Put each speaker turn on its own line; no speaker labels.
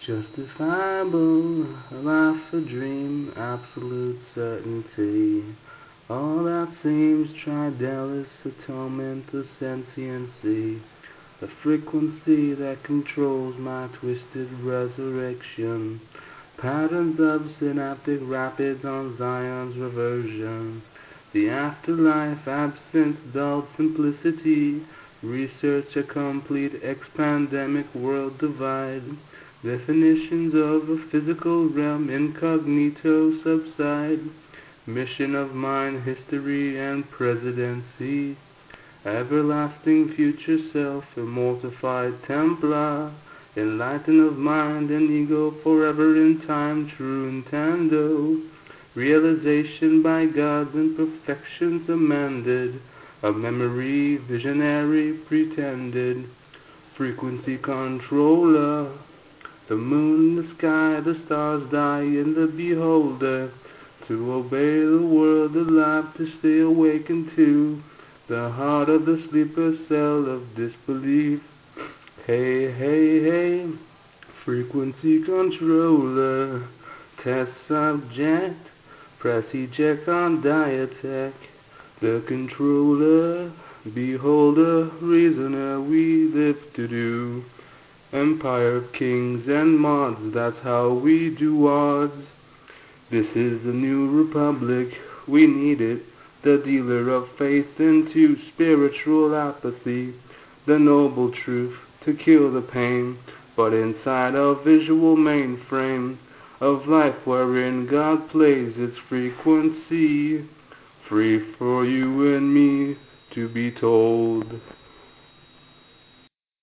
Justifiable, life a dream, absolute certainty. All that seems tridalis, atonement, the sentiency. The frequency that controls my twisted resurrection. Patterns of synaptic rapids on Zion's reversion. The afterlife, absence, dulled simplicity. Research a complete expandemic world divide. Definitions of a physical realm incognito subside. Mission of mind, history, and presidency. Everlasting future self, immortified Templar. Enlighten of mind and ego, forever in time, true intendo. Realization by God's imperfections amended. A memory, visionary, pretended. Frequency controller. The moon, the sky, the stars die in the beholder. To obey the world alive, to stay awakened to the heart of the sleeper cell of disbelief. Hey, hey, hey, frequency controller. Test subject, press eject on Diatech. The controller, beholder, reasoner, we live to do. Empire of kings and mods, that's how we do odds. This is the new republic, we need it. The dealer of faith into spiritual apathy. The noble truth to kill the pain, but inside a visual mainframe of life wherein God plays its frequency. Free for you and me to be told.